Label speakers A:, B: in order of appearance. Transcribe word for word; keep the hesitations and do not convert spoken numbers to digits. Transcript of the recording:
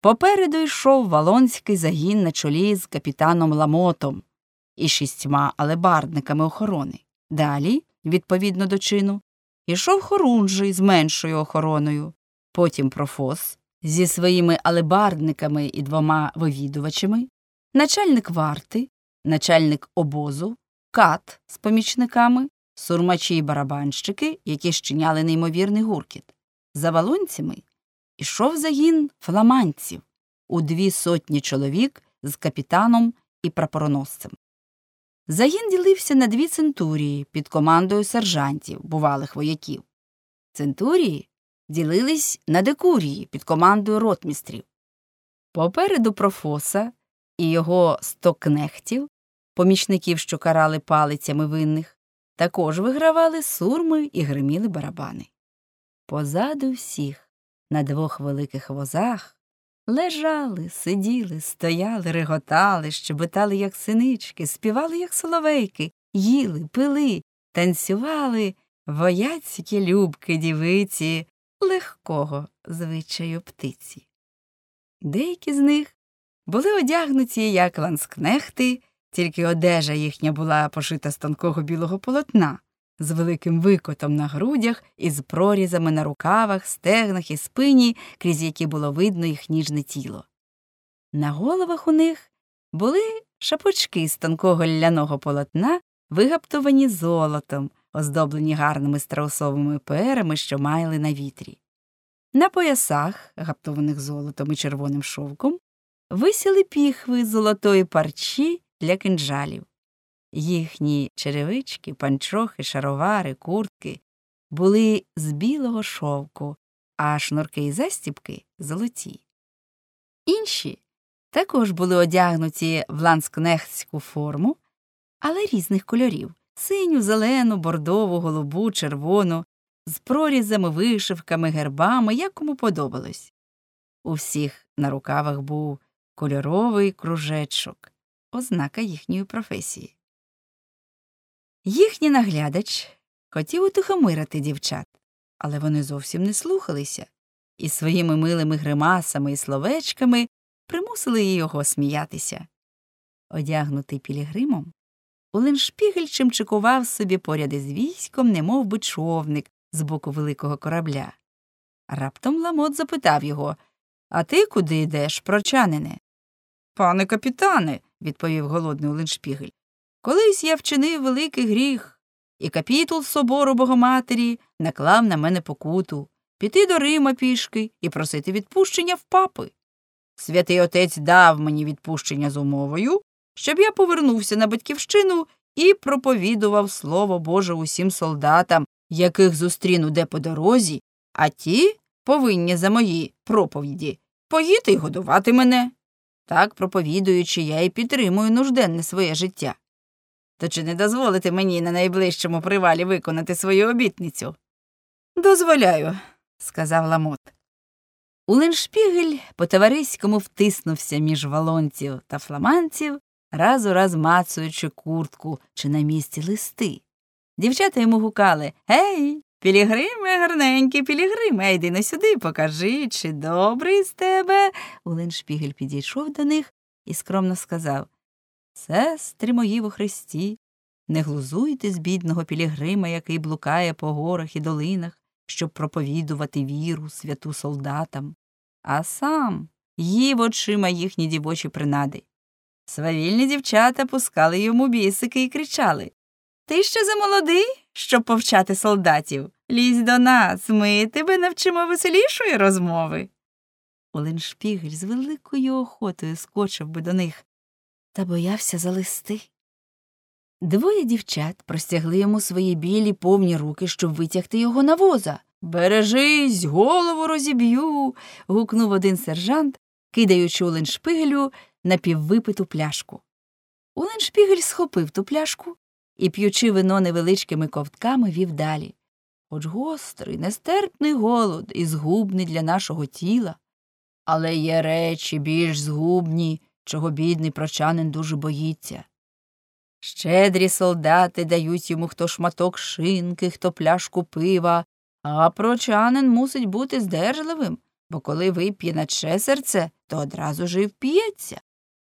A: Попереду йшов валонський загін на чолі з капітаном Ламотом і шістьма алебардниками охорони. Далі, відповідно до чину, йшов хорунжий з меншою охороною, потім профос зі своїми алебардниками і двома вивідувачами, начальник варти, начальник обозу, кат з помічниками, сурмачі й барабанщики, які щиняли неймовірний гуркіт. За валонцями ішов загін фламандців у дві сотні чоловік з капітаном і прапороносцем. Загін ділився на дві центурії під командою сержантів, бувалих вояків. Центурії ділились на декурії під командою ротмістрів. Попереду профоса і його сто кнехтів, помічників, що карали палицями винних, також вигравали сурми і гриміли барабани. Позаду всіх, на двох великих возах, лежали, сиділи, стояли, реготали, щебетали, як синички, співали, як соловейки, їли, пили, танцювали вояцькі любки дівиці легкого звичаю птиці. Деякі з них були одягнуті, як ланскнехти, тільки одежа їхня була пошита з тонкого білого полотна, з великим викотом на грудях і з прорізами на рукавах, стегнах і спині, крізь які було видно їх ніжне тіло. На головах у них були шапочки з тонкого ляного полотна, вигаптовані золотом, оздоблені гарними страусовими перами, що маяли на вітрі. На поясах, гаптованих золотом і червоним шовком, висіли піхви з золотої парчі для кинджалів. Їхні черевички, панчохи, шаровари, куртки були з білого шовку, а шнурки і застібки – золоті. Інші також були одягнуті в ланскнехтську форму, але різних кольорів – синю, зелену, бордову, голубу, червону, з прорізами, вишивками, гербами, як кому подобалось. У всіх на рукавах був кольоровий кружечок, ознака їхньої професії. Їхній наглядач хотів утихомирити дівчат, але вони зовсім не слухалися і своїми милими гримасами і словечками примусили його сміятися. Одягнутий пілігримом, Улленшпігель чимчикував собі поряд із військом, немов би човник з боку великого корабля. Раптом Ламот запитав його: «А ти куди йдеш, прочанине?» «Пане капітане», – відповів голодний Улленшпігель, «колись я вчинив великий гріх, і капітул собору Богоматері наклав на мене покуту піти до Рима пішки і просити відпущення в папи. Святий отець дав мені відпущення з умовою, щоб я повернувся на батьківщину і проповідував Слово Боже усім солдатам, яких зустріну де по дорозі, а ті повинні за мої проповіді поїти й годувати мене. Так, проповідуючи, я і підтримую нужденне своє життя. То чи не дозволите мені на найближчому привалі виконати свою обітницю?» «Дозволяю», – сказав Ламот. Улленшпігель по-товариському втиснувся між валонців та фламандців, раз у раз мацуючи куртку чи на місці листи. Дівчата йому гукали: «Гей, пілігриме, гарненький пілігриме, йди на сюди, покажи, чи добрий з тебе». Улленшпігель підійшов до них і скромно сказав: «Сестри мої во Христі, не глузуйте з бідного пілігрима, який блукає по горах і долинах, щоб проповідувати віру святу солдатам, а сам їв очима їхні дівочі принади». Свавільні дівчата пускали йому бісики і кричали: «Ти ще замолодий, щоб повчати солдатів? Лізь до нас, ми тебе навчимо веселішої розмови». Улленшпігель з великою охотою скочив би до них, та боявся за листи. Двоє дівчат простягли йому свої білі повні руки, щоб витягти його на воза. «Бережись, голову розіб'ю!» – гукнув один сержант, кидаючи Улленшпігелю напіввипиту пляшку. Улленшпігель схопив ту пляшку і, п'ючи вино невеличкими ковтками, вів далі. «Хоч гострий, нестерпний голод і згубний для нашого тіла, але є речі більш згубні, чого бідний прочанин дуже боїться. Щедрі солдати дають йому хто шматок шинки, хто пляшку пива, а прочанин мусить бути здержливим, бо коли вип'є наче серце, то одразу ж і вп'ється.